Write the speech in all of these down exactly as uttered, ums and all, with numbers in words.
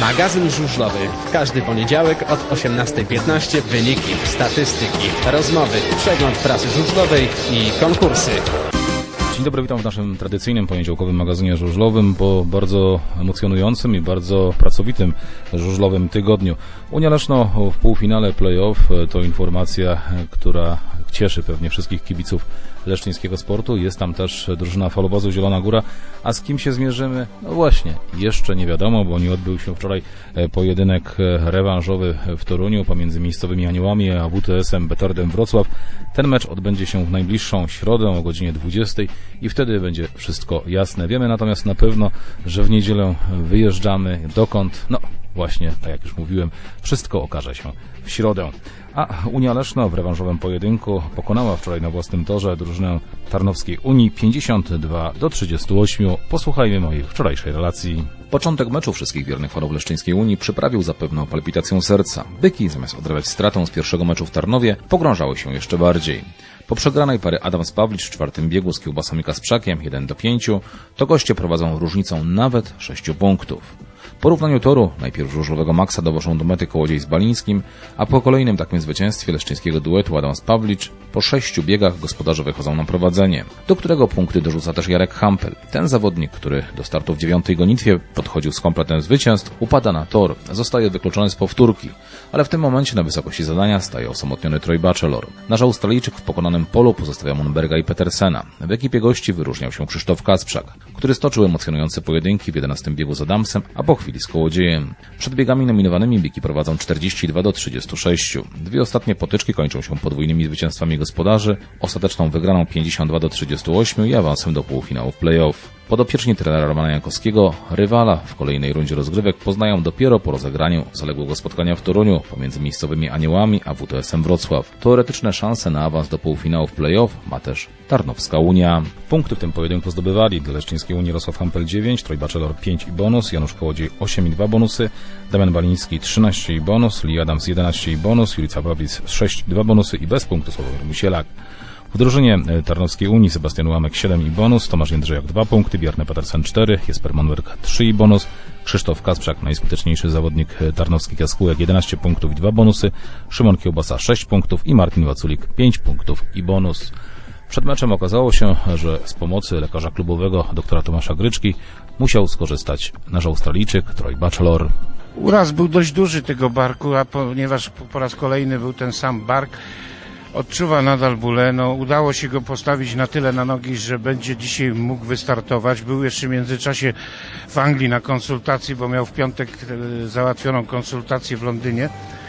Magazyn żużlowy. Każdy poniedziałek od osiemnastej piętnaście wyniki, statystyki, rozmowy, przegląd prasy żużlowej i konkursy. Dzień dobry, witam w naszym tradycyjnym poniedziałkowym magazynie żużlowym po bardzo emocjonującym i bardzo pracowitym żużlowym tygodniu. Unia Leszno w półfinale play-off to informacja, która cieszy pewnie wszystkich kibiców leszczyńskiego sportu. Jest tam też drużyna falobazu Zielona Góra. A z kim się zmierzymy? No właśnie, jeszcze nie wiadomo, bo nie odbył się wczoraj pojedynek rewanżowy w Toruniu pomiędzy miejscowymi Aniołami a W T S-em Betardem Wrocław. Ten mecz odbędzie się w najbliższą środę o godzinie dwudziestej i wtedy będzie wszystko jasne. Wiemy natomiast na pewno, że w niedzielę wyjeżdżamy dokąd? No właśnie, tak jak już mówiłem, wszystko okaże się w środę. A Unia Leszno w rewanżowym pojedynku pokonała wczoraj na własnym torze drużynę Tarnowskiej Unii pięćdziesiąt dwa do trzydziestu ośmiu. Posłuchajmy mojej wczorajszej relacji. Początek meczu wszystkich wiernych fanów leszczyńskiej Unii przyprawił zapewne palpitacją serca. Byki, zamiast odrabiać stratą z pierwszego meczu w Tarnowie, pogrążały się jeszcze bardziej. Po przegranej pary Adams-Pawlicz w czwartym biegu z Kiełbasą i Kasprzakiem jeden do pięciu, to goście prowadzą różnicą nawet sześciu punktów. Po równaniu toru najpierw żużlowego Maxa dowożą do mety Kołodziej z Balińskim, a po kolejnym takim zwycięstwie leszczyńskiego duetu Adams-Pawlicz po sześciu biegach gospodarze wychodzą na prowadzenie, do którego punkty dorzuca też Jarek Hampel. Ten zawodnik, który do startu w dziewiątej gonitwie podchodził z kompletem zwycięstw, upada na tor, zostaje wykluczony z powtórki, ale w tym momencie na wysokości zadania staje osamotniony Troy Batchelor. Nasz Australijczyk w pokonanym polu pozostawia Monberga i Petersena. W ekipie gości wyróżniał się Krzysztof Kasprzak, który stoczył emocjonujące pojedynki w jedenastym biegu z Adamsem, a po chwili z Kołodziejem. Przed biegami nominowanymi byki prowadzą czterdzieści dwa do trzydziestu sześciu. Dwie ostatnie potyczki kończą się podwójnymi zwycięstwami gospodarzy, ostateczną wygraną pięćdziesiąt dwa do trzydziestu ośmiu i awansem do półfinałów play-off. Podopieczni trenera Romana Jankowskiego rywala w kolejnej rundzie rozgrywek poznają dopiero po rozegraniu zaległego spotkania w Toruniu pomiędzy miejscowymi Aniołami a W T S-em Wrocław. Teoretyczne szanse na awans do półfinałów play-off ma też Tarnowska Unia. Punkty w tym pojedynku zdobywali dla leszczyńskiej Unii Jarosław Hampel dziewięć, Troy Batchelor pięć i bonus, Janusz Kołodziej osiem i dwa bonusy, Damian Baliński trzynaście i bonus, Lee Adams jedenaście i bonus, Julica Pawlic sześć i dwa bonusy i bez punktu Sławomir Musielak. W drużynie Tarnowskiej Unii Sebastian Łamek siedem i bonus, Tomasz Jędrzejak dwa punkty, Bjarne Petersen cztery, Jesper Monberg trzy i bonus, Krzysztof Kasprzak, najskuteczniejszy zawodnik tarnowskich jaskółek jedenaście punktów i dwa bonusy, Szymon Kiełbasa sześć punktów i Martin Waculik pięć punktów i bonus. Przed meczem okazało się, że z pomocy lekarza klubowego doktora Tomasza Gryczki musiał skorzystać nasz Australijczyk Troy Batchelor. Uraz był dość duży tego barku, a ponieważ po raz kolejny był ten sam bark, odczuwa nadal bóle. No, udało się go postawić na tyle na nogi, że będzie dzisiaj mógł wystartować. Był jeszcze w międzyczasie w Anglii na konsultacji, bo miał w piątek załatwioną konsultację w Londynie.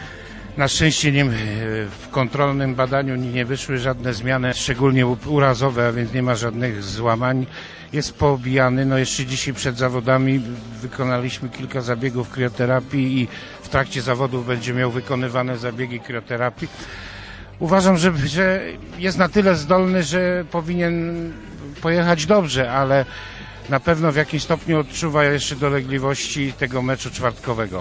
Na szczęście nie, w kontrolnym badaniu nie wyszły żadne zmiany, szczególnie urazowe, a więc nie ma żadnych złamań. Jest poobijany. No jeszcze dzisiaj przed zawodami wykonaliśmy kilka zabiegów krioterapii i w trakcie zawodów będzie miał wykonywane zabiegi krioterapii. Uważam, że, że jest na tyle zdolny, że powinien pojechać dobrze, ale na pewno w jakimś stopniu odczuwa jeszcze dolegliwości tego meczu czwartkowego.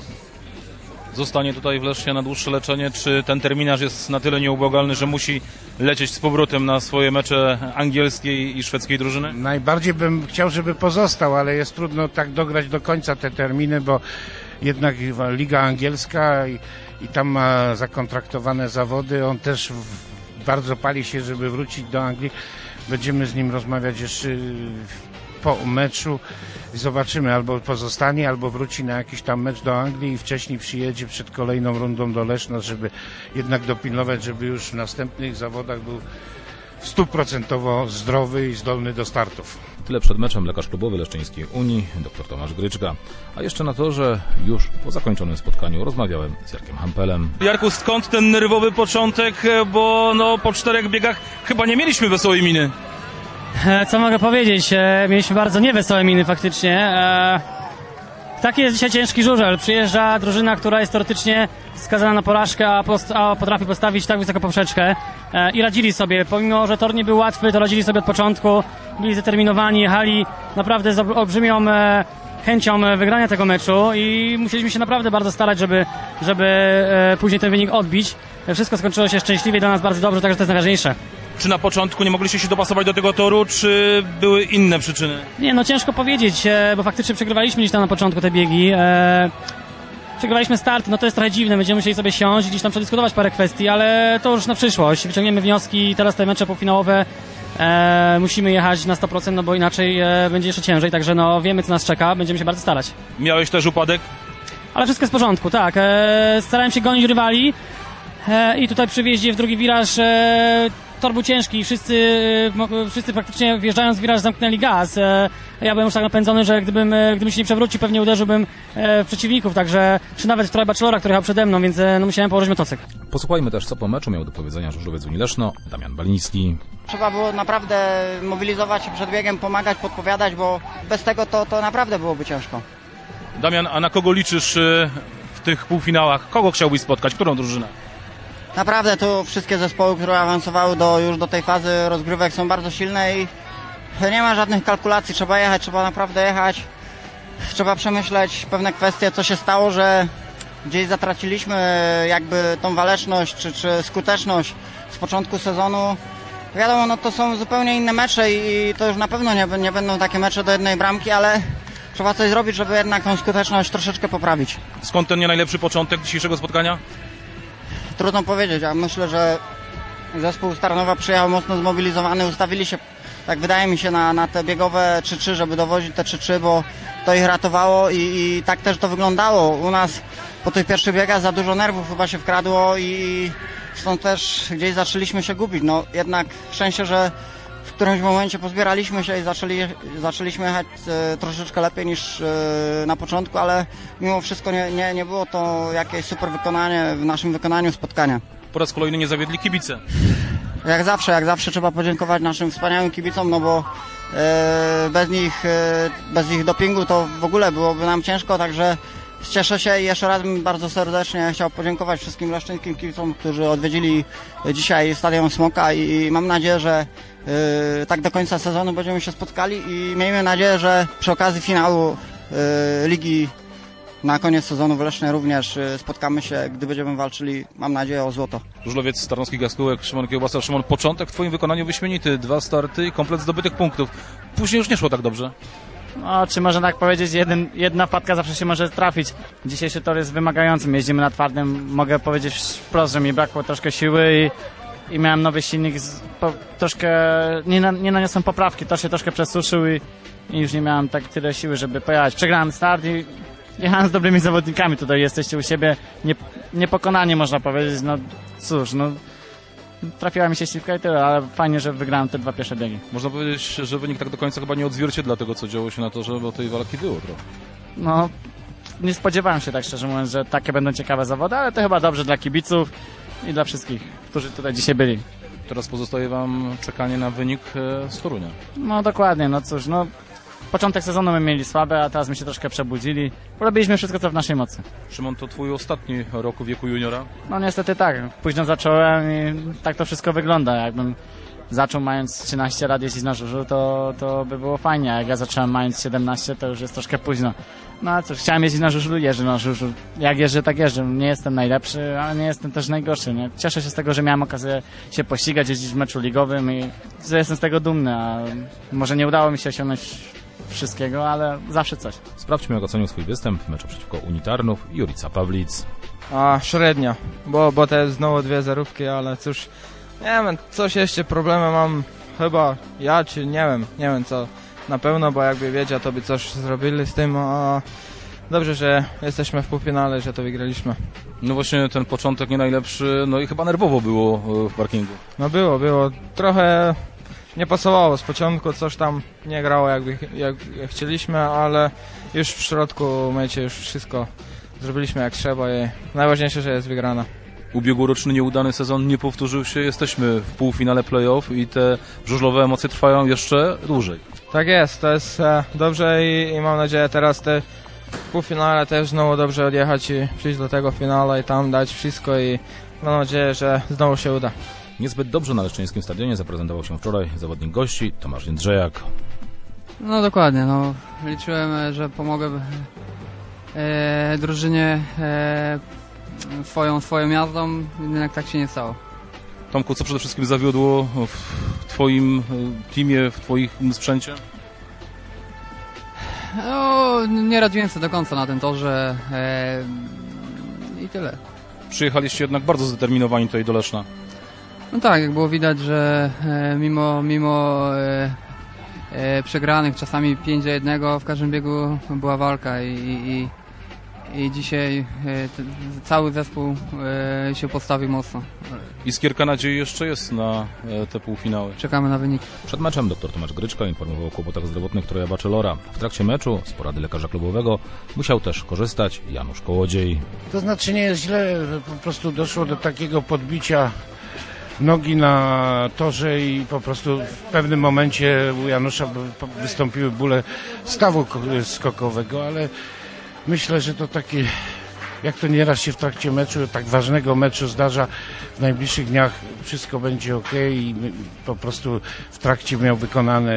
Zostanie tutaj w Lesznie na dłuższe leczenie, czy ten terminarz jest na tyle nieubłagalny, że musi lecieć z powrotem na swoje mecze angielskiej i szwedzkiej drużyny? Najbardziej bym chciał, żeby pozostał, ale jest trudno tak dograć do końca te terminy, bo jednak Liga Angielska i, i tam ma zakontraktowane zawody. On też w, bardzo pali się, żeby wrócić do Anglii. Będziemy z nim rozmawiać jeszcze po meczu. Zobaczymy, albo pozostanie, albo wróci na jakiś tam mecz do Anglii i wcześniej przyjedzie przed kolejną rundą do Leszna, żeby jednak dopilnować, żeby już w następnych zawodach był stuprocentowo zdrowy i zdolny do startów. Tyle przed meczem lekarz klubowy Leszczyńskiej Unii, dr Tomasz Gryczka. A jeszcze na to, że już po zakończonym spotkaniu rozmawiałem z Jarkiem Hampelem. Jarku, skąd ten nerwowy początek, bo no, po czterech biegach chyba nie mieliśmy wesołej miny. Co mogę powiedzieć? Mieliśmy bardzo niewesołe miny faktycznie. Taki jest dzisiaj ciężki żużel. Przyjeżdża drużyna, która jest teoretycznie skazana na porażkę, a, post- a potrafi postawić tak wysoką poprzeczkę. I radzili sobie. Pomimo, że tor nie był łatwy, to radzili sobie od początku. Byli zdeterminowani, jechali naprawdę z olbrzymią chęcią wygrania tego meczu i musieliśmy się naprawdę bardzo starać, żeby, żeby później ten wynik odbić. Wszystko skończyło się szczęśliwie, dla nas bardzo dobrze, także to jest najważniejsze. Czy na początku nie mogliście się dopasować do tego toru, czy były inne przyczyny? Nie, no ciężko powiedzieć, bo faktycznie przegrywaliśmy gdzieś tam na początku te biegi. przegrywaliśmy start, no to jest trochę dziwne, będziemy musieli sobie siąść i gdzieś tam przedyskutować parę kwestii, ale to już na przyszłość, wyciągniemy wnioski i teraz te mecze półfinałowe e, musimy jechać na sto procent, no bo inaczej e, będzie jeszcze ciężej, także no wiemy co nas czeka, będziemy się bardzo starać. Miałeś też upadek? Ale wszystko jest w porządku, tak, e, starałem się gonić rywali e, i tutaj przy wjeździe w drugi wiraż e, tor był ciężki, wszyscy, e, wszyscy praktycznie wjeżdżając w wiraż zamknęli gaz. E, ja byłem już tak napędzony, że gdybym, e, gdybym się nie przewrócił, pewnie uderzyłbym e, w przeciwników, także, czy nawet w Troja Bachelora, który jechał przede mną, więc e, no, musiałem położyć motocykl. Posłuchajmy też, co po meczu miał do powiedzenia żużlowiec Unii Leszno, Damian Baliński. Trzeba było naprawdę mobilizować się przed biegiem, pomagać, podpowiadać, bo bez tego to, to naprawdę byłoby ciężko. Damian, a na kogo liczysz w tych półfinałach? Kogo chciałbyś spotkać? Którą drużynę? Naprawdę tu wszystkie zespoły, które awansowały do, już do tej fazy rozgrywek, są bardzo silne i nie ma żadnych kalkulacji. Trzeba jechać, trzeba naprawdę jechać. Trzeba przemyśleć pewne kwestie, co się stało, że gdzieś zatraciliśmy jakby tą waleczność czy, czy skuteczność z początku sezonu. Wiadomo, no to są zupełnie inne mecze i to już na pewno nie, nie będą takie mecze do jednej bramki, ale trzeba coś zrobić, żeby jednak tą skuteczność troszeczkę poprawić. Skąd ten nie najlepszy początek dzisiejszego spotkania? Trudno powiedzieć, ja myślę, że zespół z Tarnowa przyjechał mocno zmobilizowany, ustawili się, tak wydaje mi się, na, na te biegowe trzy trzy, żeby dowozić te trzy trzy, bo to ich ratowało i, i tak też to wyglądało. U nas po tych pierwszych biegach za dużo nerwów chyba się wkradło i stąd też gdzieś zaczęliśmy się gubić. No jednak szczęście, że w którymś momencie pozbieraliśmy się i zaczęli, zaczęliśmy jechać e, troszeczkę lepiej niż e, na początku, ale mimo wszystko nie, nie, nie było to jakieś super wykonanie w naszym wykonaniu spotkania. Po raz kolejny nie zawiedli kibice. Jak zawsze, jak zawsze trzeba podziękować naszym wspaniałym kibicom, no bo e, bez nich, e, bez ich dopingu to w ogóle byłoby nam ciężko, także cieszę się i jeszcze raz bym bardzo serdecznie chciał podziękować wszystkim leszczyńskim kibicom, którzy odwiedzili dzisiaj Stadion Smoka i mam nadzieję, że yy, tak do końca sezonu będziemy się spotkali i miejmy nadzieję, że przy okazji finału yy, ligi na koniec sezonu w Lesznie również yy, spotkamy się, gdy będziemy walczyli, mam nadzieję, o złoto. Żużlowiec Tarnowskich Jaskółek, Szymon Kiełbasa. Szymon, początek w twoim wykonaniu wyśmienity, dwa starty i komplet zdobytych punktów. Później już nie szło tak dobrze. No, czy można tak powiedzieć, jeden, jedna wpadka zawsze się może trafić. Dzisiejszy tor jest wymagającym, jeździmy na twardym, mogę powiedzieć wprost, że mi brakło troszkę siły i, i miałem nowy silnik, z, po, troszkę, nie, na, nie naniosłem poprawki, tor się troszkę przesuszył i, i już nie miałem tak tyle siły, żeby pojechać. Przegrałem start i jechałem z dobrymi zawodnikami, tutaj jesteście u siebie, nie, niepokonani można powiedzieć, no cóż, no trafiła mi się śliwka i tyle, ale fajnie, że wygrałem te dwa pierwsze biegi. Można powiedzieć, że wynik tak do końca chyba nie odzwierciedla tego, co działo się na torze, bo tej walki było trochę. No, nie spodziewałem się tak szczerze mówiąc, że takie będą ciekawe zawody, ale to chyba dobrze dla kibiców i dla wszystkich, którzy tutaj dzisiaj byli. Teraz pozostaje wam czekanie na wynik z Torunia. No dokładnie, no cóż, no początek sezonu my mieli słabe, a teraz my się troszkę przebudzili. Robiliśmy wszystko, co w naszej mocy. Szymon, to twój ostatni rok w wieku juniora? No niestety tak, późno zacząłem i tak to wszystko wygląda. Jakbym zaczął mając trzynaście lat jeździć na żużlu, to, to by było fajnie, a jak ja zacząłem mając siedemnaście, to już jest troszkę późno. No a cóż, chciałem jeździć na żużlu, jeżdżę na żużlu. Jak jeżdżę, tak jeżdżę. Nie jestem najlepszy, ale nie jestem też najgorszy. Nie? Cieszę się z tego, że miałem okazję się pościgać, jeździć w meczu ligowym i że jestem z tego dumny, a może nie udało mi się osiągnąć wszystkiego, ale zawsze coś. Sprawdźmy, jak ocenił swój występ w meczu przeciwko Unii Tarnów Jurica Pawlic. A, średnio, bo, bo te znowu dwie zerówki, ale cóż, nie wiem, coś jeszcze problemy mam, chyba ja, czy nie wiem, nie wiem co na pewno, bo jakby wiedział, to by coś zrobili z tym, a dobrze, że jesteśmy w półfinale, że to wygraliśmy. No właśnie ten początek nie najlepszy, no i chyba nerwowo było w parkingu. No było, było, trochę nie pasowało z początku, coś tam nie grało jakby, jak, jak chcieliśmy, ale już w środku mecie już wszystko zrobiliśmy jak trzeba i najważniejsze, że jest wygrana. Ubiegłoroczny nieudany sezon nie powtórzył się, jesteśmy w półfinale play-off i te żużlowe emocje trwają jeszcze dłużej. Tak jest, to jest e, dobrze i, i mam nadzieję teraz te w półfinale też znowu dobrze odjechać i przyjść do tego finału i tam dać wszystko i mam nadzieję, że znowu się uda. Niezbyt dobrze na leszczyńskim stadionie zaprezentował się wczoraj zawodnik gości Tomasz Jędrzejak. No dokładnie, no liczyłem, że pomogę e, drużynie e, swoją, swoją jazdą, jednak tak się nie stało. Tomku, co przede wszystkim zawiodło w twoim teamie, w twoim sprzęcie? No, nie radziłem sobie do końca na tym torze. E, i tyle. Przyjechaliście jednak bardzo zdeterminowani tutaj do Leszna. No tak, jak było widać, że e, mimo, mimo e, e, przegranych czasami pięć do jednego w każdym biegu była walka i, i, i dzisiaj e, t, cały zespół e, się postawił mocno. Iskierka nadziei jeszcze jest na e, te półfinały. Czekamy na wynik. Przed meczem dr Tomasz Gryczka informował o kłopotach zdrowotnych Troja Baczelora. W trakcie meczu z porady lekarza klubowego musiał też korzystać Janusz Kołodziej. To znaczy nie jest źle, po prostu doszło do takiego podbicia nogi na torze i po prostu w pewnym momencie u Janusza wystąpiły bóle stawu skokowego, ale myślę, że to takie, jak to nieraz się w trakcie meczu, tak ważnego meczu zdarza, w najbliższych dniach wszystko będzie ok i po prostu w trakcie miał wykonane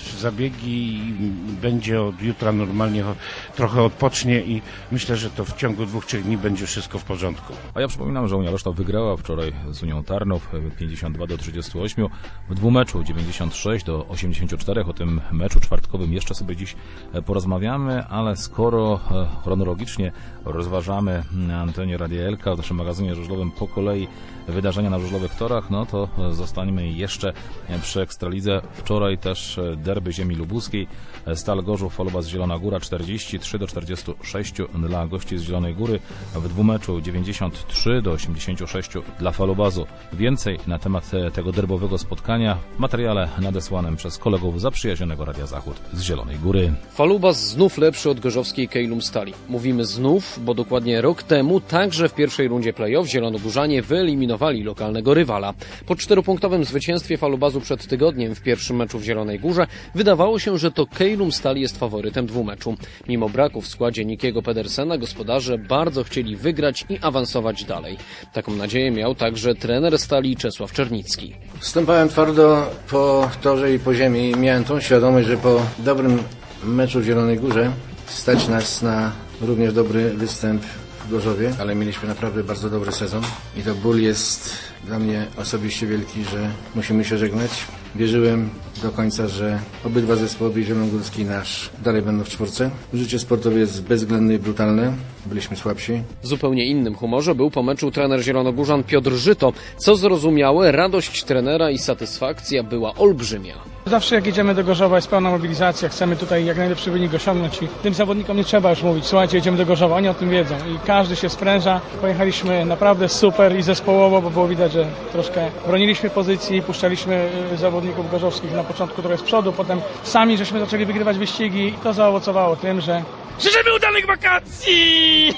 zabiegi i będzie od jutra normalnie trochę odpocznie i myślę, że to w ciągu dwóch, trzech dni będzie wszystko w porządku. A ja przypominam, że Unia Leszno wygrała wczoraj z Unią Tarnów pięćdziesiąt dwa do trzydziestu ośmiu, w dwumeczu dziewięćdziesiąt sześć do osiemdziesięciu czterech. O tym meczu czwartkowym jeszcze sobie dziś porozmawiamy, ale skoro chronologicznie rozważamy na antenie Radia Elka w naszym magazynie żużlowym po kolei wydarzenia na żużlowych torach, no to zostaniemy jeszcze przy Ekstralidze. Wczoraj też derby ziemi lubuskiej. Stal Gorzów, Falubas Zielona Góra czterdzieści trzy do czterdziestu sześciu dla gości z Zielonej Góry. W dwumeczu dziewięćdziesiąt trzy do osiemdziesięciu sześciu dla Falubazu. Więcej na temat tego derbowego spotkania w materiale nadesłanym przez kolegów zaprzyjaźnionego Radia Zachód z Zielonej Góry. Falubas znów lepszy od gorzowskiej Kejlum Stali. Mówimy znów, bo dokładnie rok temu także w pierwszej rundzie play-off zielonogórzanie wyeliminowali lokalnego rywala. Po czteropunktowym zwycięstwie Falubazu przed tygodniem w pierwszym meczu w Zielonej Górze wydawało się, że to Kejlum Stali jest faworytem dwumeczu. Mimo braku w składzie Nikiego Pedersena gospodarze bardzo chcieli wygrać i awansować dalej. Taką nadzieję miał także trener Stali Czesław Czernicki. Stąpałem twardo po torze i po ziemi i miałem tą świadomość, że po dobrym meczu w Zielonej Górze stać nas na również dobry występ w Gorzowie, ale mieliśmy naprawdę bardzo dobry sezon i to ból jest dla mnie osobiście wielki, że musimy się żegnać. Wierzyłem do końca, że obydwa zespoły, zielonogórski i nasz, dalej będą w czwórce. Życie sportowe jest bezwzględne i brutalne. Byliśmy słabsi. W zupełnie innym humorze był po meczu trener zielonogórzan Piotr Żyto. Co zrozumiałe, radość trenera i satysfakcja była olbrzymia. Zawsze jak jedziemy do Gorzowa jest pełna mobilizacja, chcemy tutaj jak najlepszy wynik osiągnąć i tym zawodnikom nie trzeba już mówić, słuchajcie, jedziemy do Gorzowa, oni o tym wiedzą i każdy się spręża. Pojechaliśmy naprawdę super i zespołowo, bo było widać, że troszkę broniliśmy pozycji i puszczaliśmy zawodników gorzowskich na początku trochę z przodu, potem sami żeśmy zaczęli wygrywać wyścigi i to zaowocowało tym, że życzymy udanych wakacji!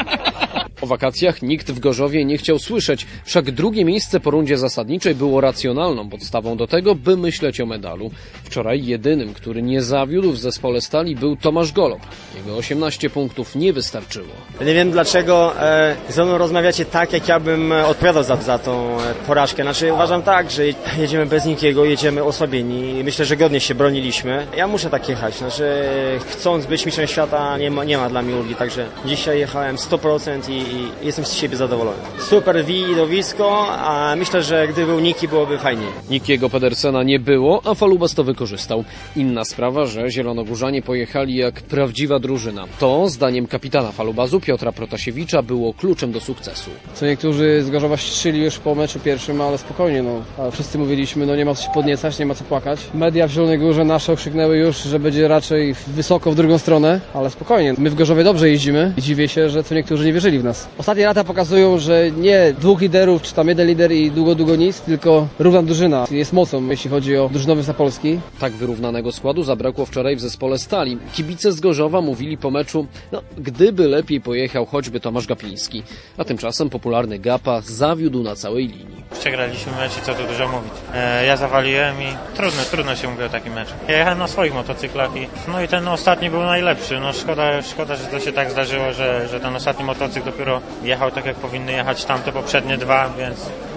O wakacjach nikt w Gorzowie nie chciał słyszeć, wszak drugie miejsce po rundzie zasadniczej było racjonalną podstawą do tego, by myśleć o medalu. Wczoraj jedynym, który nie zawiódł w zespole Stali, był Tomasz Golob. Jego osiemnaście punktów nie wystarczyło. Nie wiem dlaczego e, ze mną rozmawiacie tak, jak ja bym odpowiadał za, za tą porażkę. Znaczy uważam tak, że jedziemy bez nikiego, jedziemy osłabieni i myślę, że godnie się broniliśmy. Ja muszę tak jechać, znaczy chcąc być mistrzem świata nie ma, nie ma dla mnie ulgi, także dzisiaj jechałem sto procent i, i jestem z siebie zadowolony. Super widowisko, a myślę, że gdyby był Niki, byłoby fajniej. Nikiego Pedersena nie było, a Falubas to wykorzystał. Inna sprawa, że zielonogórzanie pojechali jak prawdziwa drużyna. To, zdaniem kapitana Falubazu Piotra Protasiewicza, było kluczem do sukcesu. Co niektórzy z Gorzowa ściszczyli już po meczu pierwszym, ale spokojnie, no. A wszyscy mówiliśmy, no nie ma co się podniecać, nie ma co płakać. Media w Zielonej Górze nasze okrzyknęły już, że będzie raczej wysoko w drugą stronę, ale spokojnie. My w Gorzowie dobrze jeździmy i dziwię się, że co niektórzy nie wierzyli w nas. Ostatnie lata pokazują, że nie dwóch liderów, czy tam jeden lider i długo, długo nic, tylko równa drużyna jest mocą, jeśli chodzi o drużynowy Sapolski. Tak wyrównanego składu zabrakło wczoraj w zespole Stali. Kibice z Gorzowa mówili po meczu, no gdyby lepiej pojechał choćby Tomasz Gapiński. A tymczasem popularny Gapa zawiódł na całej linii. Przegraliśmy mecz i co tu dużo mówić. E, ja zawaliłem i trudno, trudno się mówi o takim meczu. Ja jechałem na swoich motocyklach i no i ten ostatni był najlepszy. No szkoda, szkoda, że to się tak zdarzyło, że, że ten ostatni motocykl dopiero jechał tak jak powinny jechać tamte poprzednie dwa, więc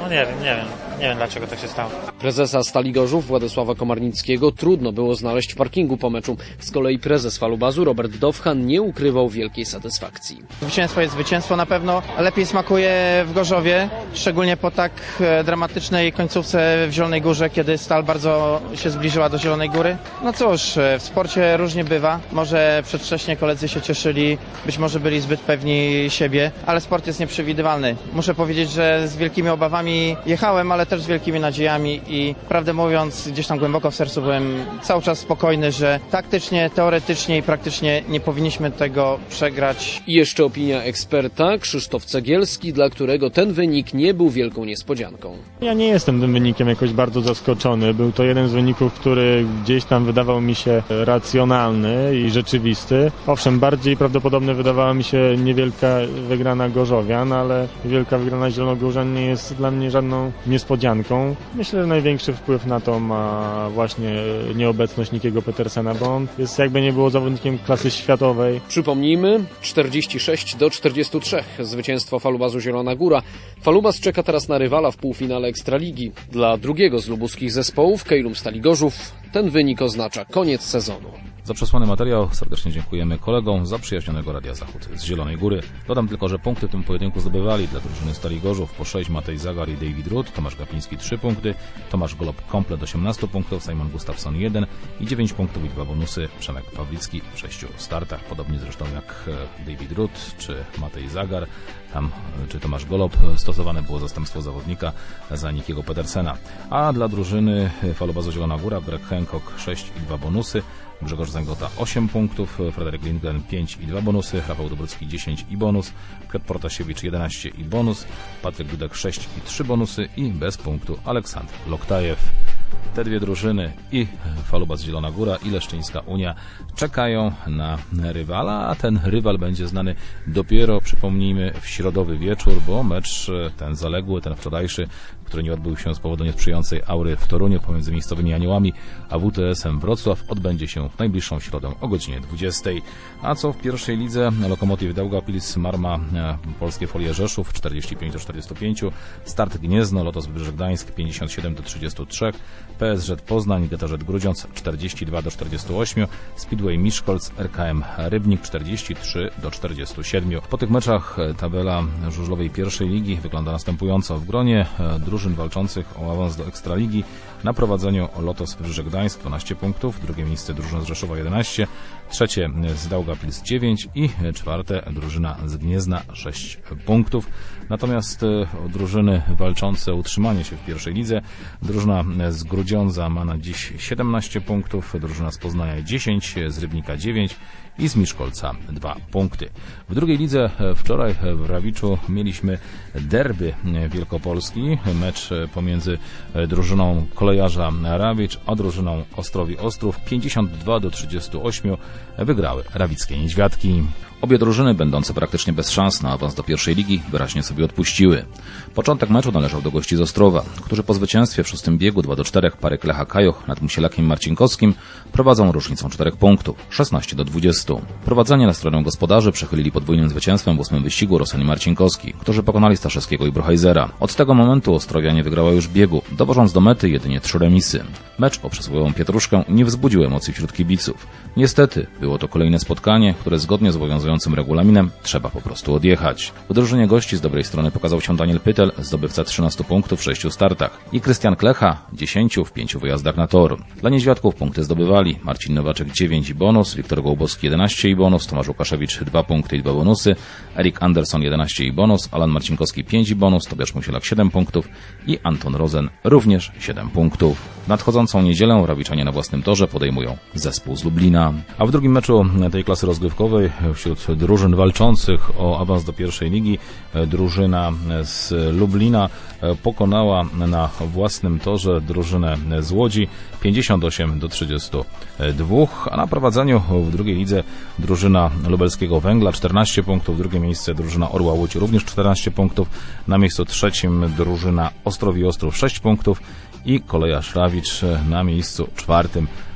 No nie wiem, nie wiem, nie wiem dlaczego tak się stało. Prezesa Stali Gorzów Władysława Komarnickiego trudno było znaleźć w parkingu po meczu. Z kolei prezes Falubazu Robert Dowchan nie ukrywał wielkiej satysfakcji. Zwycięstwo jest zwycięstwo, na pewno lepiej smakuje w Gorzowie, szczególnie po tak dramatycznej końcówce w Zielonej Górze, kiedy Stal bardzo się zbliżyła do Zielonej Góry. No cóż, w sporcie różnie bywa. Może przedwcześnie koledzy się cieszyli, być może byli zbyt pewni siebie, ale sport jest nieprzewidywalny. Muszę powiedzieć, że z wielkimi obawami jechałem, ale też z wielkimi nadziejami i prawdę mówiąc, gdzieś tam głęboko w sercu byłem cały czas spokojny, że taktycznie, teoretycznie i praktycznie nie powinniśmy tego przegrać. I jeszcze opinia eksperta Krzysztof Cegielski, dla którego ten wynik nie był wielką niespodzianką. Ja nie jestem tym wynikiem jakoś bardzo zaskoczony. Był to jeden z wyników, który gdzieś tam wydawał mi się racjonalny i rzeczywisty. Owszem, bardziej prawdopodobne wydawała mi się niewielka wygrana Gorzowian, ale wielka wygrana Zielonogórzan nie jest dla mnie żadną niespodzianką. Myślę, że największy wpływ na to ma właśnie nieobecność Nikiego Petersena, bo on jest jakby nie było zawodnikiem klasy światowej. Przypomnijmy, czterdzieści sześć do czterdziestu trzech zwycięstwo Falubazu Zielona Góra. Falubaz czeka teraz na rywala w półfinale Ekstraligi. Dla drugiego z lubuskich zespołów, Kejlum Stali Gorzów, ten wynik oznacza koniec sezonu. Za przesłany materiał serdecznie dziękujemy kolegom z zaprzyjaźnionego Radia Zachód z Zielonej Góry. Dodam tylko, że punkty w tym pojedynku zdobywali dla drużyny Stali Gorzów po sześć Matej Zagar i David Ruth, Tomasz Gapiński trzy punkty, Tomasz Golob komplet osiemnaście punktów, Simon Gustafsson jeden i dziewięć punktów i dwa bonusy Przemek Pawlicki w sześciu startach, podobnie zresztą jak David Ruth czy Matej Zagar. Tam, czy Tomasz Golob, stosowane było zastępstwo zawodnika za Nikiego Petersena. A dla drużyny Falubazu Zielona Góra Greg Hancock sześć i dwa bonusy, Grzegorz Zęgota osiem punktów, Fryderyk Lindgren pięć i dwa bonusy, Rafał Dobrucki dziesięć i bonus, Piotr Portasiewicz jedenaście i bonus, Patryk Dudek sześć i trzy bonusy i bez punktu Aleksandr Loktajew. Te dwie drużyny i Falubaz Zielona Góra i Leszczyńska Unia czekają na rywala, a ten rywal będzie znany dopiero, przypomnijmy, w środowy wieczór, bo mecz ten zaległy, ten wczorajszy, który nie odbył się z powodu niesprzyjającej aury w Toruniu pomiędzy miejscowymi Aniołami a W T S-em Wrocław, odbędzie się w najbliższą środę o godzinie dwudziestej. A co w pierwszej lidze? Lokomotiv Daugavpils, Marma, Polskie Folie Rzeszów czterdzieści pięć do czterdziestu pięciu, Start Gniezno, Lotos Wybrzeże Gdańsk pięćdziesiąt siedem do trzydziestu trzech, P S Z Poznań, G T Z Grudziądz czterdzieści dwa do czterdziestu ośmiu, Speedway Miszkolc, R K M Rybnik czterdzieści trzy do czterdziestu siedmiu. Po tych meczach tabela żużlowej pierwszej ligi wygląda następująco. W gronie drużyn walczących o awans do Ekstraligi na prowadzeniu Lotos Wybrzeże Gdańsk dwanaście punktów, drugie miejsce drużyna z Rzeszowa jedenaście, trzecie z Daugavpils dziewięć i czwarte drużyna z Gniezna sześć punktów. Natomiast drużyny walczące o utrzymanie się w pierwszej lidze, drużyna z Grudziądza ma na dziś siedemnaście punktów, drużyna z Poznania dziesięć, z Rybnika dziewięć i z Miszkolca dwa punkty. W drugiej lidze wczoraj w Rawiczu mieliśmy derby Wielkopolski, mecz pomiędzy drużyną kolejarza Rawicz a drużyną Ostrowi Ostrów. pięćdziesiąt dwa do trzydziestu ośmiu wygrały rawickie niedźwiadki. Obie drużyny, będące praktycznie bez szans na awans do pierwszej ligi, wyraźnie sobie odpuściły. Początek meczu należał do gości z Ostrowa, którzy po zwycięstwie w szóstym biegu dwa do czterech pary Klecha Kajoch nad Musielakiem Marcinkowskim prowadzą różnicą czterech punktów, szesnaście do dwudziestu. Prowadzenie na stronę gospodarzy przechylili podwójnym zwycięstwem w ósmym wyścigu Rosen i Marcinkowski, którzy pokonali Staszewskiego i Bruchheisera. Od tego momentu Ostrowia nie wygrała już biegu, dowożąc do mety jedynie trzy remisy. Mecz o przysłowiową Pietruszkę nie wzbudził emocji wśród kibiców. Niestety, było to kolejne spotkanie, które zgodnie z obowiązującym regulaminem trzeba po prostu odjechać. W drużynie gości z dobrej strony pokazał się Daniel Pytel, zdobywca trzynastu punktów w sześciu startach, i Krystian Klecha, dziesięć w pięciu wyjazdach na tor. Dla niedźwiadków punkty zdobywali Marcin Nowaczek dziewięć i bonus, Wiktor Gołbowski jedenaście i bonus, Tomasz Łukaszewicz dwa punkty i dwa bonusy, Erik Anderson jedenaście i bonus, Alan Marcinkowski pięć i bonus, Tobiasz Musielak siedem punktów i Anton Rozen również siedem punktów. W nadchodzącą niedzielę Rawiczanie na własnym torze podejmują zespół z Lublina. A w drugim meczu tej klasy rozgrywkowej wśród drużyn walczących o awans do pierwszej ligi drużyna z Lublina pokonała na własnym torze drużynę z Łodzi pięćdziesiąt osiem do trzydziestu dwóch, a na prowadzeniu w drugiej lidze drużyna Lubelskiego Węgla czternaście punktów, drugie miejsce drużyna Orła Łódź również czternaście punktów, na miejscu trzecim drużyna Ostrowi Ostrów sześć punktów i Kolejarz Rawicz na miejscu czwartym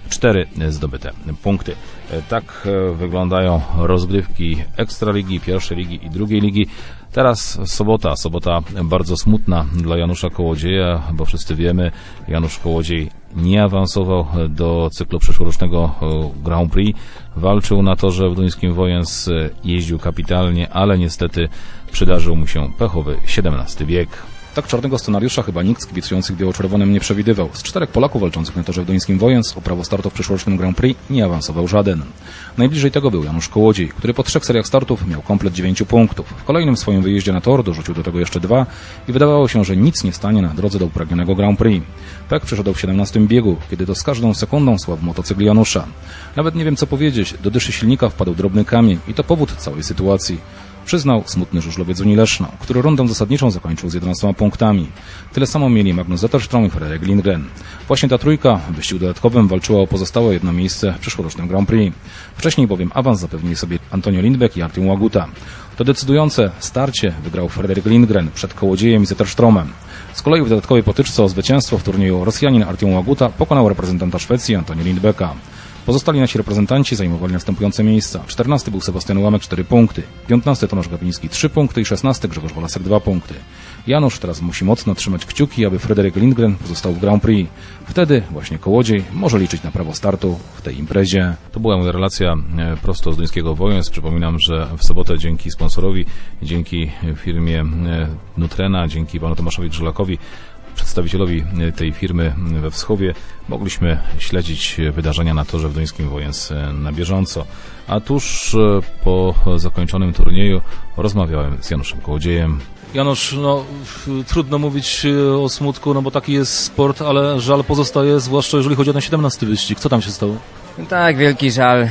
cztery zdobyte punkty. Tak wyglądają rozgrywki Ekstraligi, pierwszej ligi i drugiej ligi. Teraz sobota, sobota bardzo smutna dla Janusza Kołodzieja, bo wszyscy wiemy, Janusz Kołodziej nie awansował do cyklu przyszłorocznego Grand Prix. Walczył na torze w duńskim Wojens, jeździł kapitalnie, ale niestety przydarzył mu się pechowy siedemnasty bieg. Tak czarnego scenariusza chyba nikt z kibicujących biało-czerwonym nie przewidywał. Z czterech Polaków walczących na torze w duńskim Wojens o prawo startu w przyszłorocznym Grand Prix nie awansował żaden. Najbliżej tego był Janusz Kołodziej, który po trzech seriach startów miał komplet dziewięciu punktów. W kolejnym swoim wyjeździe na tor dorzucił do tego jeszcze dwa i wydawało się, że nic nie stanie na drodze do upragnionego Grand Prix. Pech przyszedł w siedemnastym biegu, kiedy to z każdą sekundą słabł motocykl Janusza. Nawet nie wiem co powiedzieć, do dyszy silnika wpadł drobny kamień i to powód całej sytuacji. Przyznał smutny żużlowiec Unii Leszno, który rundę zasadniczą zakończył z jedenastoma punktami. Tyle samo mieli Magnus Zetterström i Frederik Lindgren. Właśnie ta trójka w wyścigu dodatkowym walczyła o pozostałe jedno miejsce w przyszłorocznym Grand Prix. Wcześniej bowiem awans zapewnili sobie Antonio Lindbeck i Artem Łaguta. To decydujące starcie wygrał Frederik Lindgren przed Kołodziejem i Zetterströmem. Z kolei w dodatkowej potyczce o zwycięstwo w turnieju Rosjanin Artem Łaguta pokonał reprezentanta Szwecji Antonio Lindbecka. Pozostali nasi reprezentanci zajmowali następujące miejsca. czternasty był Sebastian Łamek, cztery punkty. piętnasty Tomasz Gapiński, trzy punkty i szesnasty Grzegorz Wolasek, dwa punkty. Janusz teraz musi mocno trzymać kciuki, aby Frederik Lindgren pozostał w Grand Prix. Wtedy właśnie Kołodziej może liczyć na prawo startu w tej imprezie. To była moja relacja prosto z duńskiego Wojens. Przypominam, że w sobotę dzięki sponsorowi, dzięki firmie Nutrena, dzięki panu Tomaszowi Grzelakowi, przedstawicielowi tej firmy we Wschowie, mogliśmy śledzić wydarzenia na torze w duńskim Wojens na bieżąco. A tuż po zakończonym turnieju rozmawiałem z Januszem Kołodziejem. Janusz, no trudno mówić o smutku, no bo taki jest sport, ale żal pozostaje, zwłaszcza jeżeli chodzi o ten siedemnasty wyścig. Co tam się stało? No tak, wielki żal.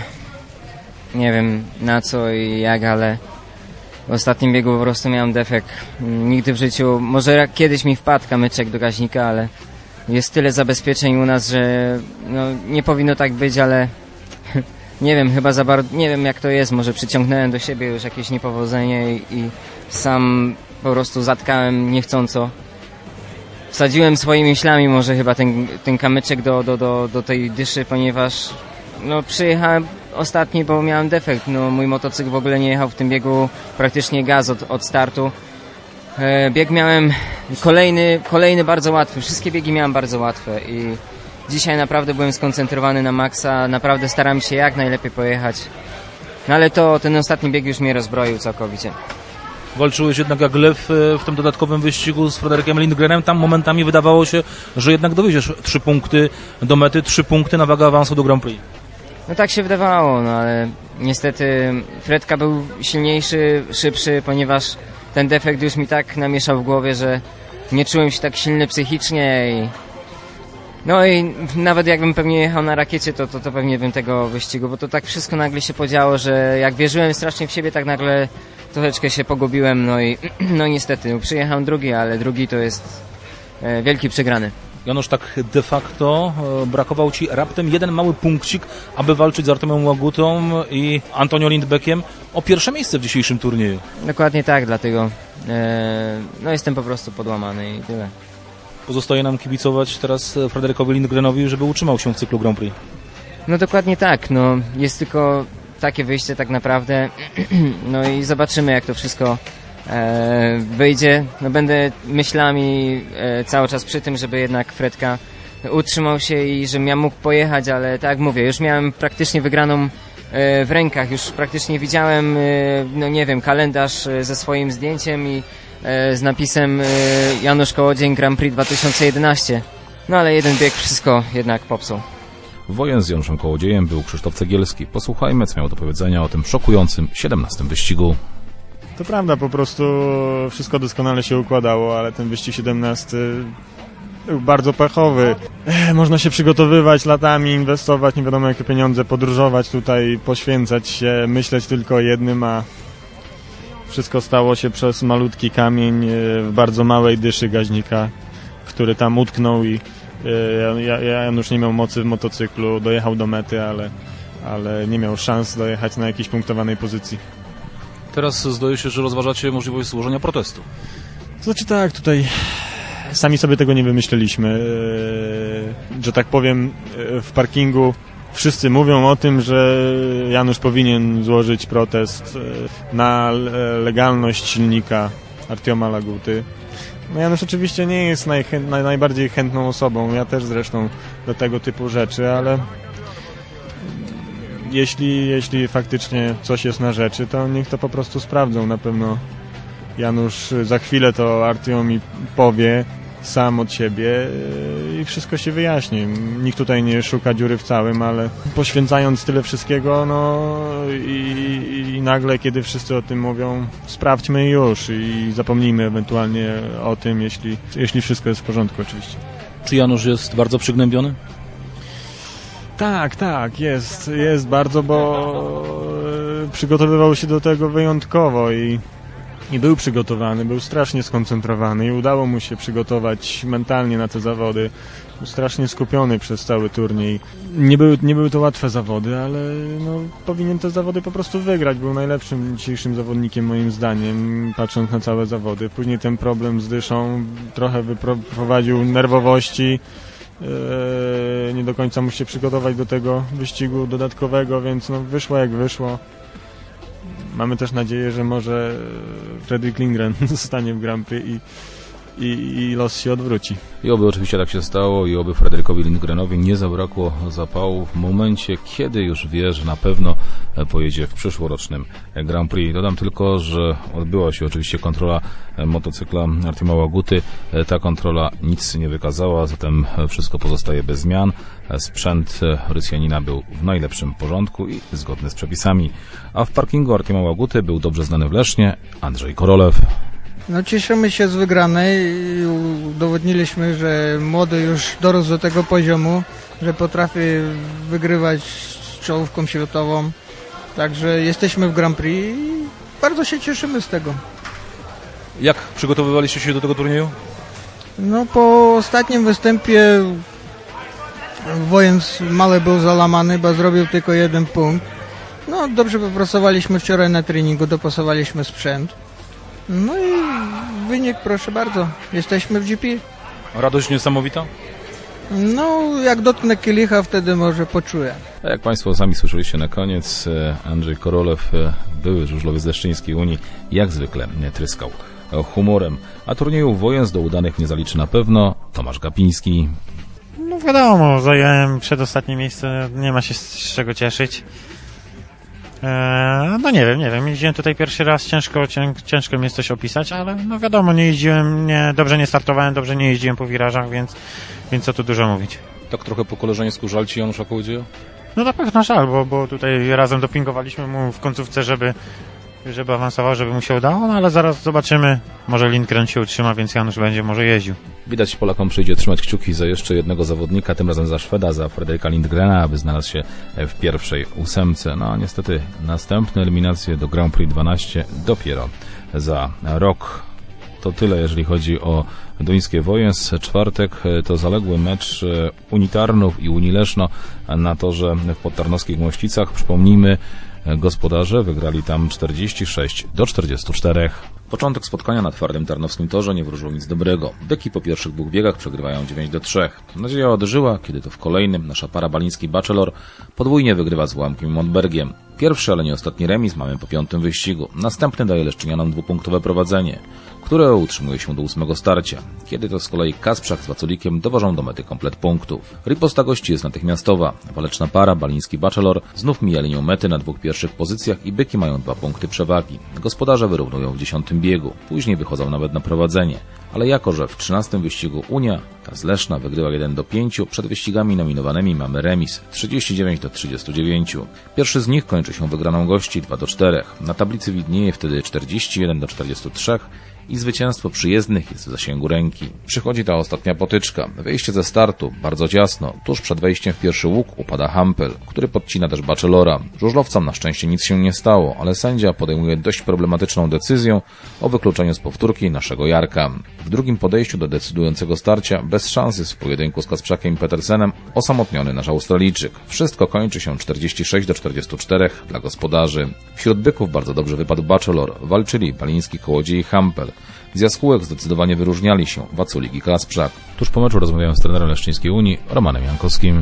Nie wiem na co i jak, ale w ostatnim biegu po prostu miałem defekt. Nigdy w życiu, może kiedyś mi wpadł kamyczek do gaźnika, ale jest tyle zabezpieczeń u nas, że no, nie powinno tak być, ale nie wiem, chyba za bardzo, nie wiem jak to jest, może przyciągnąłem do siebie już jakieś niepowodzenie i, i sam po prostu zatkałem niechcąco. Wsadziłem swoimi myślami może chyba ten, ten kamyczek do, do, do, do tej dyszy, ponieważ no, przyjechałem ostatni, bo miałem defekt. No, mój motocykl w ogóle nie jechał w tym biegu, praktycznie gaz od, od startu. E, bieg miałem kolejny, kolejny bardzo łatwy. Wszystkie biegi miałem bardzo łatwe i dzisiaj naprawdę byłem skoncentrowany na maksa. Naprawdę staram się jak najlepiej pojechać. No ale to ten ostatni bieg już mnie rozbroił całkowicie. Walczyłeś jednak jak lew w tym dodatkowym wyścigu z Frederikiem Lindgrenem. Tam momentami wydawało się, że jednak dowieziesz trzy punkty do mety, trzy punkty na wagę awansu do Grand Prix. No tak się wydawało, no ale niestety Fredka był silniejszy, szybszy, ponieważ ten defekt już mi tak namieszał w głowie, że nie czułem się tak silny psychicznie i no i nawet jakbym pewnie jechał na rakiecie, to, to, to pewnie bym tego wyścigu, bo to tak wszystko nagle się podziało, że jak wierzyłem strasznie w siebie, tak nagle troszeczkę się pogubiłem, no i no niestety, przyjechałem drugi, ale drugi to jest e, wielki przegrany. Janusz, tak de facto e, brakował Ci raptem jeden mały punkcik, aby walczyć z Artemem Łagutą i Antonio Lindbeckiem o pierwsze miejsce w dzisiejszym turnieju. Dokładnie tak, dlatego e, no jestem po prostu podłamany i tyle. Pozostaje nam kibicować teraz Frederikowi Lindgrenowi, żeby utrzymał się w cyklu Grand Prix. No dokładnie tak, no jest tylko takie wyjście tak naprawdę, no i zobaczymy jak to wszystko e, wyjdzie. No będę myślami e, cały czas przy tym, żeby jednak Fredka utrzymał się i żebym ja mógł pojechać, ale tak jak mówię, już miałem praktycznie wygraną e, w rękach, już praktycznie widziałem, e, no nie wiem, kalendarz e, ze swoim zdjęciem i e, z napisem e, Janusz Kołodziej Grand Prix dwa tysiące jedenaście. No ale jeden bieg wszystko jednak popsuł. W Wojens z Januszem Kołodziejem był Krzysztof Cegielski. Posłuchajmy, co miał do powiedzenia o tym szokującym siedemnastym wyścigu. To prawda, po prostu wszystko doskonale się układało, ale ten wyścig siedemnasty był bardzo pechowy. Można się przygotowywać latami, inwestować nie wiadomo jakie pieniądze, podróżować tutaj, poświęcać się, myśleć tylko o jednym, a wszystko stało się przez malutki kamień w bardzo małej dyszy gaźnika, który tam utknął i Janusz nie miał mocy w motocyklu, dojechał do mety, ale, ale nie miał szans dojechać na jakiejś punktowanej pozycji. Teraz zdaje się, że rozważacie możliwość złożenia protestu. To znaczy tak, tutaj sami sobie tego nie wymyśleliśmy, że tak powiem, w parkingu wszyscy mówią o tym, że Janusz powinien złożyć protest na legalność silnika Artioma Laguty. No Janusz oczywiście nie jest najchę- naj- najbardziej chętną osobą, ja też zresztą do tego typu rzeczy, ale jeśli, jeśli faktycznie coś jest na rzeczy, to niech to po prostu sprawdzą. Na pewno Janusz za chwilę to Artiom mi powie sam od siebie i wszystko się wyjaśni. Nikt tutaj nie szuka dziury w całym, ale poświęcając tyle wszystkiego, no i, i nagle, kiedy wszyscy o tym mówią, sprawdźmy już i zapomnijmy ewentualnie o tym, jeśli, jeśli wszystko jest w porządku oczywiście. Czy Janusz jest bardzo przygnębiony? Tak, tak, jest, jest bardzo, bo przygotowywał się do tego wyjątkowo i I był przygotowany, był strasznie skoncentrowany i udało mu się przygotować mentalnie na te zawody. Był strasznie skupiony przez cały turniej. Nie były, nie były to łatwe zawody, ale no, powinien te zawody po prostu wygrać. Był najlepszym dzisiejszym zawodnikiem moim zdaniem, patrząc na całe zawody. Później ten problem z dyszą trochę wyprowadził nerwowości. Eee, nie do końca mógł się przygotować do tego wyścigu dodatkowego, więc no, wyszło jak wyszło. Mamy też nadzieję, że może Fredrik Lindgren zostanie w Grand Prix i, i, i los się odwróci. I oby oczywiście tak się stało i oby Fredrikowi Lindgrenowi nie zabrakło zapału w momencie, kiedy już wie, że na pewno pojedzie w przyszłorocznym Grand Prix. Dodam tylko, że odbyła się oczywiście kontrola motocykla Artioma Łaguty. Ta kontrola nic nie wykazała, zatem wszystko pozostaje bez zmian. Sprzęt Rosjanina był w najlepszym porządku i zgodny z przepisami. A w parkingu Artioma Łaguty był dobrze znany w Lesznie Andrzej Korolew. No cieszymy się z wygranej i udowodniliśmy, że młody już dorósł do tego poziomu, że potrafi wygrywać z czołówką światową. Także jesteśmy w Grand Prix i bardzo się cieszymy z tego. Jak przygotowywaliście się do tego turnieju? No po ostatnim występie Wojens Male był zalamany, bo zrobił tylko jeden punkt. No dobrze popracowaliśmy wczoraj na treningu, dopasowaliśmy sprzęt. No i wynik, proszę bardzo, jesteśmy w G P. Radość niesamowita? No, jak dotknę kielicha, wtedy może poczuję. A jak Państwo sami słyszeliście na koniec, Andrzej Korolew, były żużlowiec z Leszczyńskiej Unii, jak zwykle tryskał humorem. A turnieju Wojens do udanych nie zaliczy na pewno Tomasz Gapiński. No wiadomo, zająłem przedostatnie miejsce, nie ma się z czego cieszyć. Eee, no nie wiem, nie wiem, jeździłem tutaj pierwszy raz, ciężko, cię, ciężko mi jest coś opisać, ale no wiadomo, nie jeździłem, nie, dobrze nie startowałem, dobrze nie jeździłem po wirażach, więc, więc co tu dużo mówić. Tak trochę po koleżeńsku żal Ci Janusza Kołodzieja? No na pewno żal, bo, bo tutaj razem dopingowaliśmy mu w końcówce, żeby, żeby awansował, żeby mu się udało, no ale zaraz zobaczymy, może Lindgren się utrzyma, więc Janusz będzie może jeździł. Widać, Polakom przyjdzie trzymać kciuki za jeszcze jednego zawodnika, tym razem za Szweda, za Fredrika Lindgrena, aby znalazł się w pierwszej ósemce. No a niestety następne eliminacje do Grand Prix dwanaście dopiero za rok. To tyle, jeżeli chodzi o duńskie Wojens. Czwartek to zaległy mecz Unitarnów i Unii Leszno na torze w podtarnowskich Mościcach. Przypomnijmy, gospodarze wygrali tam czterdzieści sześć do czterdziestu czterech. Początek spotkania na twardym tarnowskim torze nie wróżył nic dobrego. Byki po pierwszych dwóch biegach przegrywają dziewięć do trzech. Nadzieja odżyła, kiedy to w kolejnym nasza para Baliński Bachelor podwójnie wygrywa z Łamkiem i Montbergiem. Pierwszy, ale nie ostatni remis mamy po piątym wyścigu. Następny daje Leszczynianom dwupunktowe prowadzenie, które utrzymuje się do ósmego starcia, kiedy to z kolei Kasprzak z Waculikiem dowożą do mety komplet punktów. Riposta gości jest natychmiastowa. Waleczna para Baliński Bachelor znów mija linią mety na dwóch pierwszych pozycjach i byki mają dwa punkty przewagi. Gospodarze wyrównują w dziesiątym biegu, później wychodzą nawet na prowadzenie. Ale jako, że w trzynastym wyścigu Unia, ta z Leszna, wygrywa jeden do pięciu, przed wyścigami nominowanymi mamy remis trzydzieści dziewięć do trzydziestu dziewięciu. Pierwszy z nich kończy się wygraną gości dwa do czterech. Na tablicy widnieje wtedy czterdzieści jeden do czterdziestu trzech i zwycięstwo przyjezdnych jest w zasięgu ręki. Przychodzi ta ostatnia potyczka. Wejście ze startu, bardzo ciasno. Tuż przed wejściem w pierwszy łuk upada Hampel, który podcina też Bachelora. Żużlowcom na szczęście nic się nie stało, ale sędzia podejmuje dość problematyczną decyzję o wykluczeniu z powtórki naszego Jarka. W drugim podejściu do decydującego starcia, bez szans jest w pojedynku z Kasprzakiem i Petersenem osamotniony nasz Australijczyk. Wszystko kończy się czterdzieści sześć do czterdziestu czterech dla gospodarzy. Wśród byków bardzo dobrze wypadł Bachelor. Walczyli Baliński, Kołodziej i Hampel. Z jaskółek zdecydowanie wyróżniali się Waculik i Kasprzak. Tuż po meczu rozmawiałem z trenerem Leszczyńskiej Unii, Romanem Jankowskim.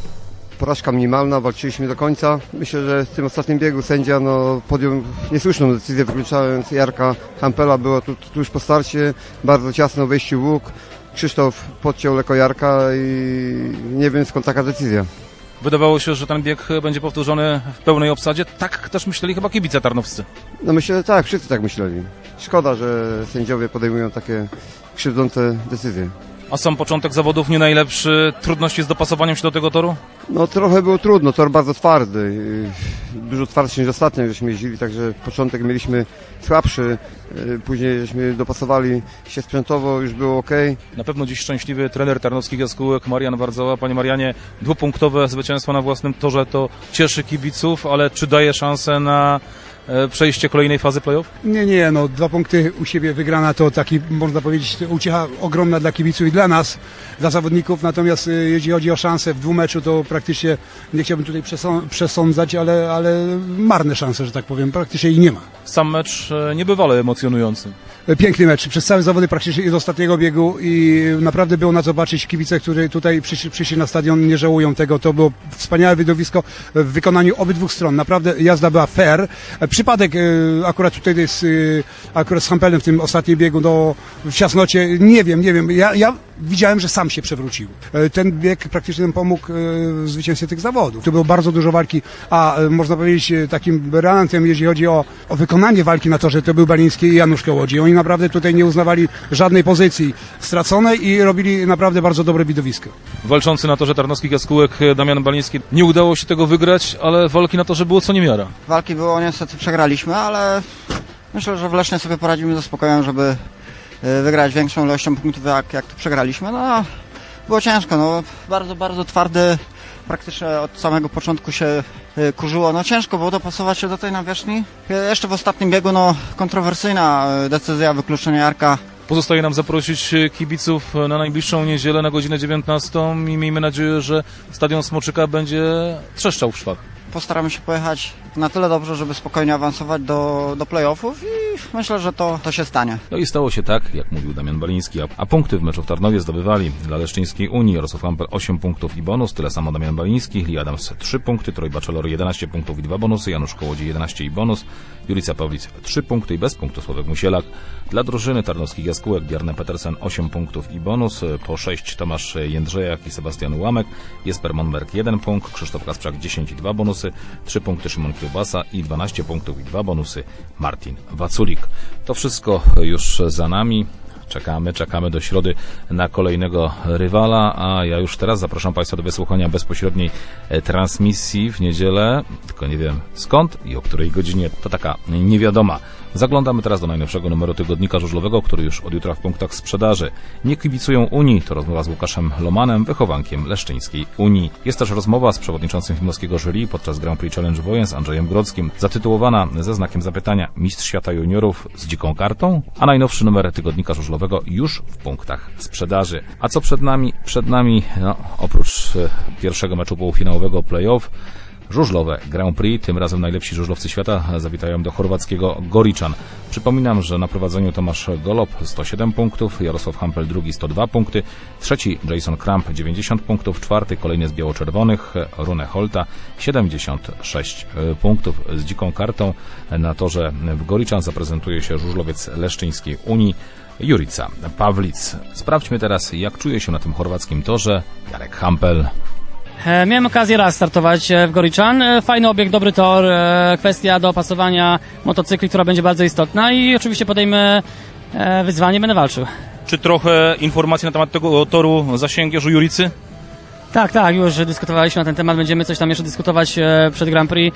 Porażka minimalna, walczyliśmy do końca. Myślę, że w tym ostatnim biegu sędzia no, podjął niesłuszną decyzję, wykluczając Jarka Hampela. Było tu tuż po starcie, bardzo ciasno wejściu w łuk. Krzysztof podciął lekko Jarka i nie wiem skąd taka decyzja. Wydawało się, że ten bieg będzie powtórzony w pełnej obsadzie. Tak też myśleli chyba kibice tarnowscy. No myślę, że tak, wszyscy tak myśleli. Szkoda, że sędziowie podejmują takie krzywdzące decyzje. A sam początek zawodów nie najlepszy. Trudności z dopasowaniem się do tego toru? No trochę było trudno, tor bardzo twardy. Dużo twardszy niż ostatnio, żeśmy jeździli, także początek mieliśmy słabszy. Później żeśmy dopasowali się sprzętowo, już było ok. Na pewno dziś szczęśliwy trener tarnowskich jaskółek Marian Warzoła. Panie Marianie, dwupunktowe zwycięstwo na własnym torze to cieszy kibiców, ale czy daje szansę na przejście kolejnej fazy play-off? Nie, nie, no dwa punkty u siebie wygrana to taki, można powiedzieć, uciecha ogromna dla kibiców i dla nas, dla zawodników, natomiast jeśli chodzi o szansę w dwumeczu, to praktycznie, nie chciałbym tutaj przesądzać, ale, ale marne szanse, że tak powiem, praktycznie ich nie ma. Sam mecz niebywale emocjonujący. Piękny mecz, przez całe zawody praktycznie do ostatniego biegu i naprawdę było na co patrzeć. Kibice, którzy tutaj przyszli, przyszli na stadion, nie żałują tego. To było wspaniałe widowisko w wykonaniu obydwu stron. Naprawdę jazda była fair. Przypadek akurat tutaj jest, akurat z Hampelem w tym ostatnim biegu, no w ciasnocie, nie wiem, nie wiem. Ja, ja widziałem, że sam się przewrócił. Ten bieg praktycznie nam pomógł w zwycięstwie tych zawodów. Tu było bardzo dużo walki, a można powiedzieć takim relantem, jeśli chodzi o, o wykonanie walki na torze, to był Baliński i Janusz Kołodziej. Oni naprawdę tutaj nie uznawali żadnej pozycji straconej i robili naprawdę bardzo dobre widowisko. Walczący na torze tarnowskich jaskółek Damian Baliński. Nie udało się tego wygrać, ale walki na torze było co niemiara. Walki było, niestety przegraliśmy, ale myślę, że w Lesznie sobie poradzimy ze spokojem, żeby wygrać większą ilością punktów, jak, jak tu przegraliśmy. No, było ciężko, no, bardzo, bardzo twardy, praktycznie od samego początku się kurzyło. No ciężko było dopasować się do tej nawierzchni. Jeszcze w ostatnim biegu, no, kontrowersyjna decyzja wykluczenia Jarka. Pozostaje nam zaprosić kibiców na najbliższą niedzielę na godzinę dziewiętnastą i miejmy nadzieję, że stadion Smoczyka będzie trzeszczał w szwach. Postaramy się pojechać na tyle dobrze, żeby spokojnie awansować do, do play-offów i myślę, że to, to się stanie. No i stało się tak, jak mówił Damian Baliński, a, a punkty w meczu w Tarnowie zdobywali dla Leszczyńskiej Unii Jarosław Hampel osiem punktów i bonus, tyle samo Damian Baliński, Lee Adams trzy punkty, Troy Bachelor jedenaście punktów i dwa bonusy, Janusz Kołodziej jedenaście i bonus, Julica Pawlic trzy punkty i bez punktu Sławek Musielak. Dla drużyny tarnowskich jaskółek Bjarne Petersen osiem punktów i bonus, po sześć Tomasz Jędrzejak i Sebastian Łamek, Jesper Monberg jeden punkt, Krzysztof Kasprzak dziesięć i dwa bonusy, trzy punkty Szymon Kiełbasa i dwanaście punktów i dwa bonusy Martin Waculik. To wszystko już za nami. Czekamy, czekamy do środy na kolejnego rywala, a ja już teraz zapraszam Państwa do wysłuchania bezpośredniej transmisji w niedzielę, tylko nie wiem skąd i o której godzinie, to taka niewiadoma. Zaglądamy teraz do najnowszego numeru tygodnika żużlowego, który już od jutra w punktach sprzedaży. Nie kibicują Unii, to rozmowa z Łukaszem Lomanem, wychowankiem Leszczyńskiej Unii. Jest też rozmowa z przewodniczącym filmowskiego jury podczas Grand Prix Challenge Wojen z Andrzejem Grodzkim, zatytułowana ze znakiem zapytania Mistrz Świata Juniorów z dziką kartą, a najnowszy numer tygodnika żużlowego już w punktach sprzedaży. A co przed nami? Przed nami, no, oprócz pierwszego meczu półfinałowego play-off, żużlowe Grand Prix, tym razem najlepsi żużlowcy świata zawitają do chorwackiego Goričan. Przypominam, że na prowadzeniu Tomasz Golob sto siedem punktów, Jarosław Hampel drugi sto dwa punkty, trzeci Jason Kramp dziewięćdziesiąt punktów, czwarty kolejny z biało-czerwonych Rune Holta siedemdziesiąt sześć punktów. Z dziką kartą na torze w Goričan zaprezentuje się żużlowiec Leszczyńskiej Unii Jurica Pawlic. Sprawdźmy teraz, jak czuje się na tym chorwackim torze Jarek Hampel. Miałem okazję raz startować w Goričan. Fajny obiekt, dobry tor, kwestia dopasowania motocykli, która będzie bardzo istotna i oczywiście podejmę wyzwanie, będę walczył. Czy trochę informacji na temat tego toru zasięgniesz u Juricy? Tak, tak, już dyskutowaliśmy na ten temat, będziemy coś tam jeszcze dyskutować przed Grand Prix,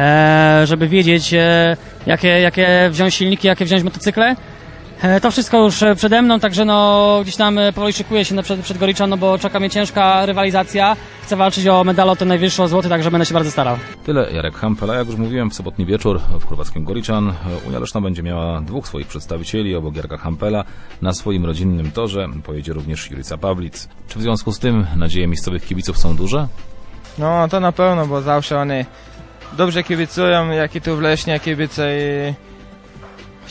żeby wiedzieć, jakie, jakie wziąć silniki, jakie wziąć motocykle. To wszystko już przede mną, także no gdzieś tam powoli szykuję się przed, przed Goričan, no bo czeka mnie ciężka rywalizacja. Chcę walczyć o medal, o ten najwyższy, o złoty, także będę się bardzo starał. Tyle Jarek Hampel, a jak już mówiłem, w sobotni wieczór w chorwackim Goričan Unia Leszna będzie miała dwóch swoich przedstawicieli, obok Jarka Hampela. Na swoim rodzinnym torze pojedzie również Jurica Pawlic. Czy w związku z tym nadzieje miejscowych kibiców są duże? No to na pewno, bo zawsze oni dobrze kibicują, jak i tu w Lesznie kibice i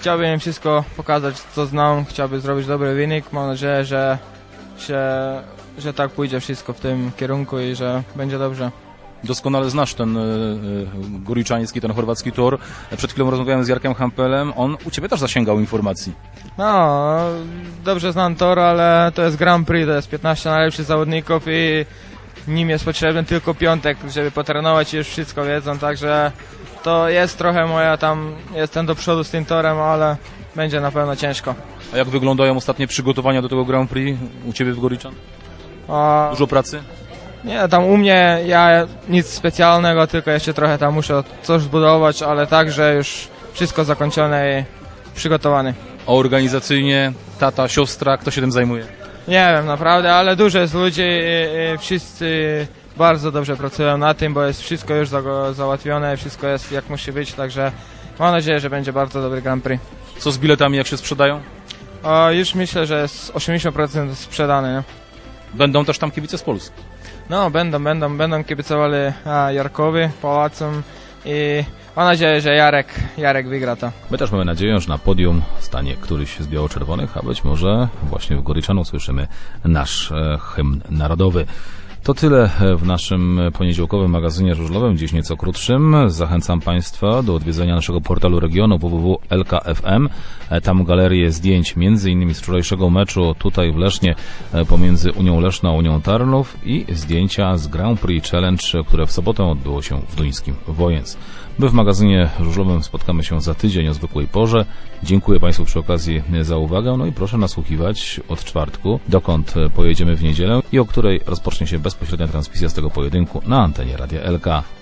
chciałbym im wszystko pokazać, co znam, chciałbym zrobić dobry wynik. Mam nadzieję, że, się, że tak pójdzie wszystko w tym kierunku i że będzie dobrze. Doskonale znasz ten y, y, goriczański, ten chorwacki tor. Przed chwilą rozmawiałem z Jarkiem Hampelem. On u Ciebie też zasięgał informacji. No, dobrze znam tor, ale to jest Grand Prix, to jest piętnaście najlepszych zawodników i nim jest potrzebny tylko piątek, żeby potrenować i już wszystko wiedzą, także to jest trochę moja tam, jestem do przodu z tym torem, ale będzie na pewno ciężko. A jak wyglądają ostatnie przygotowania do tego Grand Prix u Ciebie w Goriczan? A... Dużo pracy? Nie, tam u mnie ja nic specjalnego, tylko jeszcze trochę tam muszę coś zbudować, ale także już wszystko zakończone i przygotowane. A organizacyjnie tata, siostra, kto się tym zajmuje? Nie wiem naprawdę, ale dużo jest ludzi i, i wszyscy bardzo dobrze pracują na tym, bo jest wszystko już za, załatwione, wszystko jest jak musi być, także mam nadzieję, że będzie bardzo dobry Grand Prix. Co z biletami, jak się sprzedają? O, już myślę, że jest osiemdziesiąt procent sprzedane. Nie? Będą też tam kibice z Polski? No, będą, będą, będą kibicowali a, Jarkowi, Pałacom i mam nadzieję, że Jarek, Jarek wygra to. My też mamy nadzieję, że na podium stanie któryś z biało-czerwonych, a być może właśnie w Goriczanu słyszymy nasz e, hymn narodowy. To tyle w naszym poniedziałkowym magazynie żużlowym, dziś nieco krótszym. Zachęcam Państwa do odwiedzenia naszego portalu regionu w w w kropka l k f m. Tam galerię zdjęć między innymi z wczorajszego meczu tutaj w Lesznie pomiędzy Unią Leszno a Unią Tarnów i zdjęcia z Grand Prix Challenge, które w sobotę odbyło się w duńskim Wojens. My w magazynie żużlowym spotkamy się za tydzień o zwykłej porze. Dziękuję Państwu przy okazji za uwagę, no i proszę nasłuchiwać od czwartku, dokąd pojedziemy w niedzielę i o której rozpocznie się bezpośrednia transmisja z tego pojedynku na antenie Radia L K.